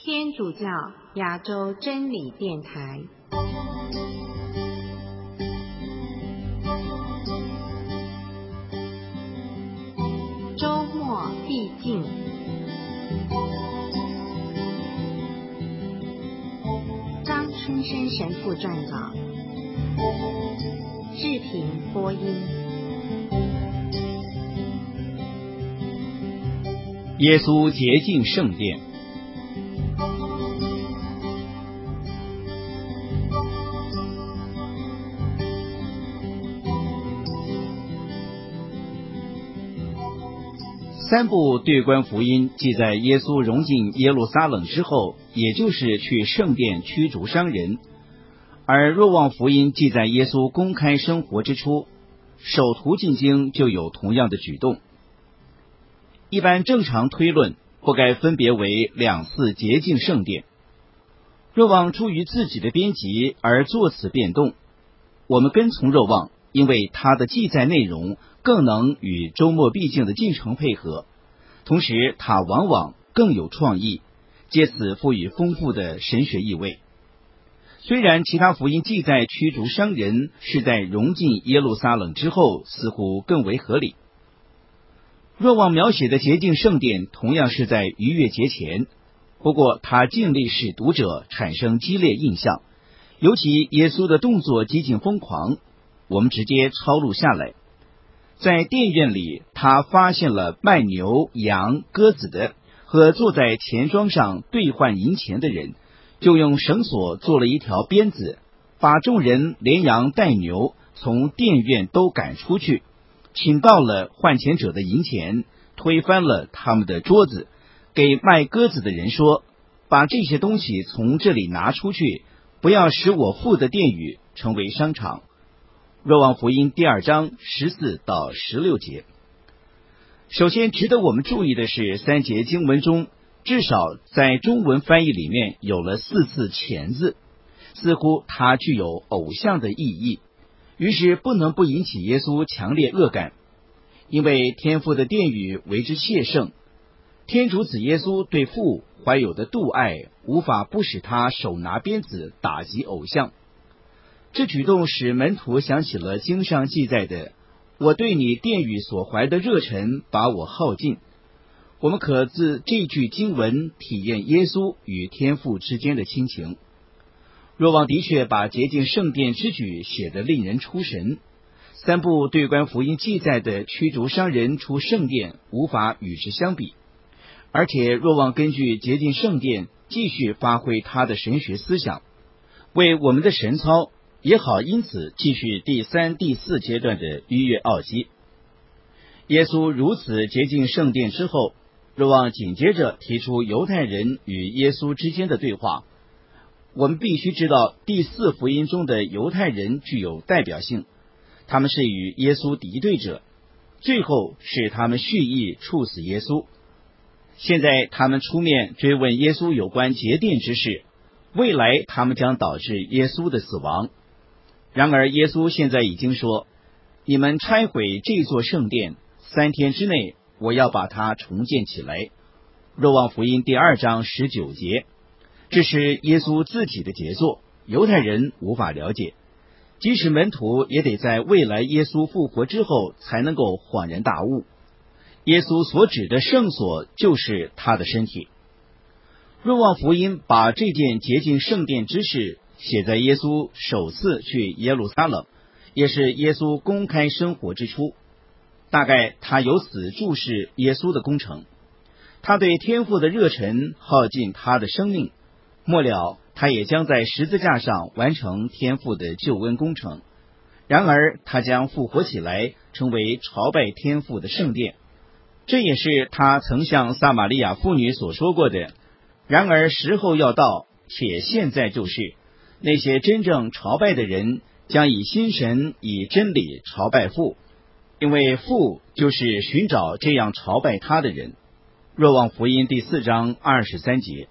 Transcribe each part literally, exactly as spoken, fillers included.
天主教亚洲真理电台。周末必进，张春生神父撰稿，志平播音。 耶稣洁净圣殿。三部对观福音记载耶稣融进耶路撒冷之后，也就是去圣殿驱逐商人；而若望福音记载耶稣公开生活之初，首途进京就有同样的举动。一般正常推论，不该分别为两次洁净圣殿。若望出于自己的编辑而作此变动，我们跟从若望，因为他的记载内容更能与周末必经的进程配合，同时他往往更有创意，借此赋予丰富的神学意味。虽然其他福音记载驱逐商人是在融进耶路撒冷之后，似乎更为合理。若望描写的洁净圣殿同样是在逾越节前，不过他尽力使读者产生激烈印象，尤其耶稣的动作极尽疯狂，我们直接抄录下来。在殿院里，他发现了卖牛、羊、鸽子的和坐在钱庄上兑换银钱的人，就用绳索做了一条鞭子，把众人连羊带牛从殿院都赶出去，请到了换钱者的银钱，推翻了他们的桌子，给卖鸽子的人说，把这些东西从这里拿出去，不要使我父的殿宇成为商场。若望福音第二章十四到十六节。首先值得我们注意的是，三节经文中至少在中文翻译里面有了四次钱字，似乎它具有偶像的意义，于是不能不引起耶稣强烈恶感。因为天父的殿宇为之谢圣，天主子耶稣对父怀有的妒爱，无法不使他手拿鞭子打击偶像。这举动使门徒想起了经上记载的，我对你殿宇所怀的热忱把我耗尽。我们可自这句经文体验耶稣与天父之间的亲情。若望的确把洁净圣殿之举写得令人出神，三部对观福音记载的驱逐商人出圣殿无法与之相比。而且若望根据洁净圣殿继续发挥他的神学思想，为我们的神操也好因此继续第三、第四阶段的逾越奥基。耶稣如此洁净圣殿之后，若望紧接着提出犹太人与耶稣之间的对话。我们必须知道，第四福音中的犹太人具有代表性，他们是与耶稣敌对者，最后是他们蓄意处死耶稣。现在他们出面追问耶稣有关结殿之事，未来他们将导致耶稣的死亡。然而耶稣现在已经说，你们拆毁这座圣殿，三天之内我要把它重建起来。若望福音第二章十九节。这是耶稣自己的杰作，犹太人无法了解，即使门徒也得在未来耶稣复活之后才能够恍然大悟。耶稣所指的圣所就是他的身体。若望福音把这件洁净圣殿之事写在耶稣首次去耶路撒冷，也是耶稣公开生活之初。大概他由此注视耶稣的工程，他对天父的热忱耗尽他的生命，末了他也将在十字架上完成天父的救恩工程。然而他将复活起来，成为朝拜天父的圣殿。这也是他曾向撒玛利亚妇女所说过的，然而时候要到，且现在就是，那些真正朝拜的人将以心神以真理朝拜父，因为父就是寻找这样朝拜他的人。若望福音第四章二十三节。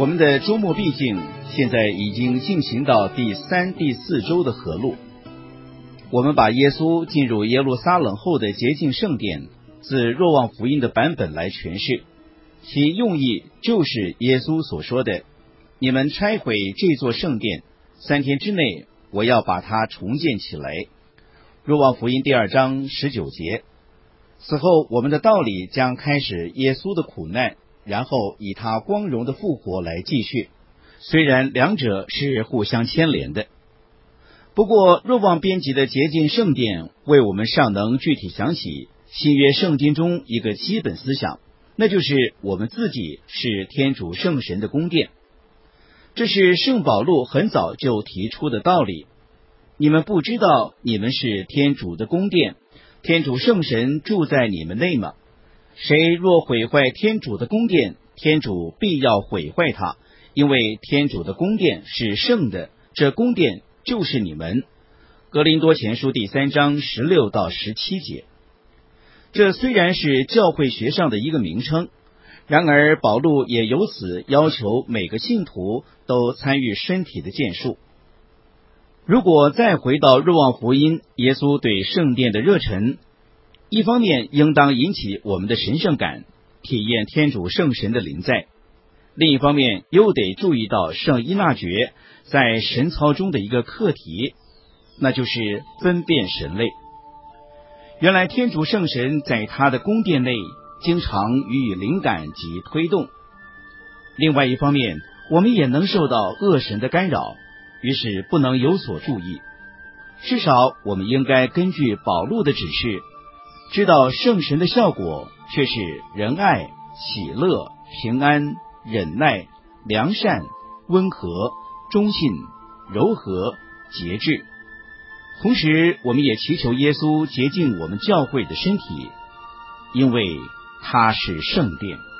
我们的周末毕竟现在已经进行到第三、第四周的合路。我们把耶稣进入耶路撒冷后的洁净圣殿，自若望福音的版本来诠释，其用意就是耶稣所说的：你们拆毁这座圣殿，三天之内我要把它重建起来。若望福音第二章十九节。此后我们的道理将开始耶稣的苦难，然后以他光荣的复活来继续，虽然两者是互相牵连的。不过若望编辑的洁净圣殿为我们尚能具体想起新约圣经中一个基本思想，那就是我们自己是天主圣神的宫殿。这是圣保禄很早就提出的道理。你们不知道你们是天主的宫殿，天主圣神住在你们内吗？谁若毁坏天主的宫殿，天主必要毁坏他，因为天主的宫殿是圣的，这宫殿就是你们。格林多前书第三章十六到十七节。这虽然是教会学上的一个名称，然而保禄也由此要求每个信徒都参与身体的建树。如果再回到若望福音，耶稣对圣殿的热忱，一方面应当引起我们的神圣感，体验天主圣神的临在；另一方面又得注意到圣依纳爵在神操中的一个课题，那就是分辨神类。原来天主圣神在他的宫殿内经常予以灵感及推动。另外一方面，我们也能受到恶神的干扰，于是不能有所注意。至少我们应该根据保禄的指示，知道圣神的效果却是仁爱、喜乐、平安、忍耐、良善、温和、忠信、柔和、节制。同时我们也祈求耶稣洁净我们教会的身体，因为他是圣殿。